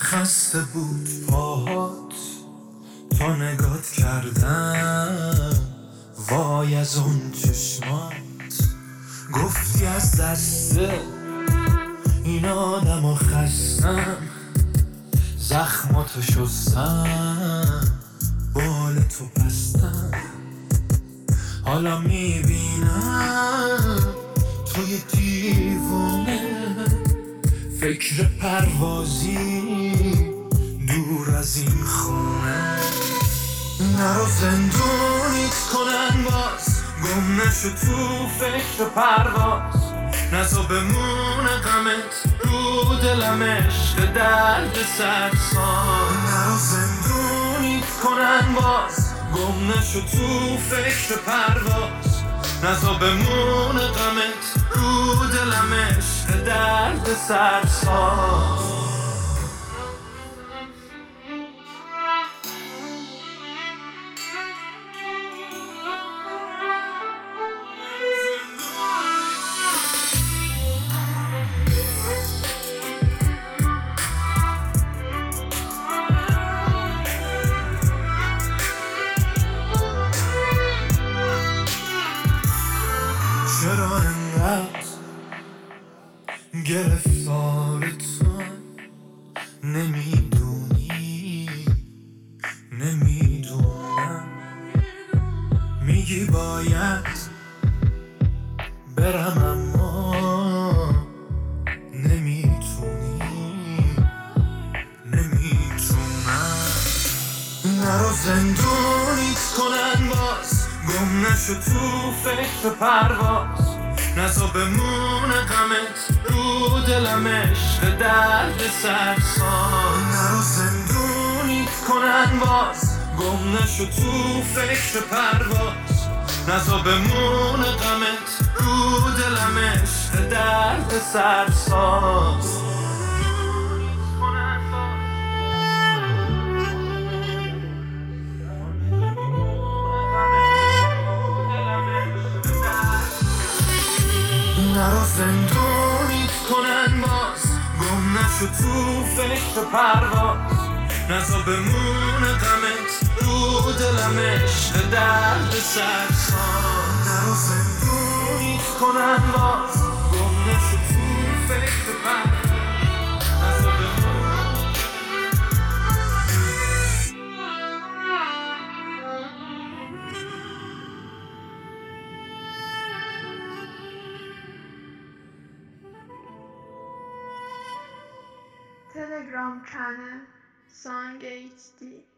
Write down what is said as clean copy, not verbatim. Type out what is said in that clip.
خسته بود پاهات تا نگات کردم، وای از اون چشمات گفتی از دست این آدم خستم، زخماتو شستم، بال تو بستم. حالا میبینم توی دیوونه فکر پروازی دور از این خونه. نرو زندونیت کنن باز، گم نشو تو فکر پرواز، نزا بمونه غمت رو دلم عشق درد سرسان. نرو زندونیت کنن باز، گم نشو تو فکر پرواز، نزا بمونه غمت رو دلم عشق درد سرسان. چرا انقدر گرفتار تو نمیدونی؟ نمیدونم. میگی باید برم اما نمیتونی. نمیتونم. نرو زندونیت کنن باز، گم نشو تو فکر پرواز، نزا بمونه غمت رو دلم عشق درد سرسان. نرو زندونیت کنن باز، گم نشو تو فکر پرواز، نزا بمونه غمت رو دلم عشق درد سرسان. نرو زندونیت کنن باز، گم نشو تو فکر پرواز، نزا بمونه غمت رو دلم عشق درد سرسان. نرو زندونیت کنن باز، گم نشو تو فکر پرواز، نزا بمونه. Telegram channel Song HD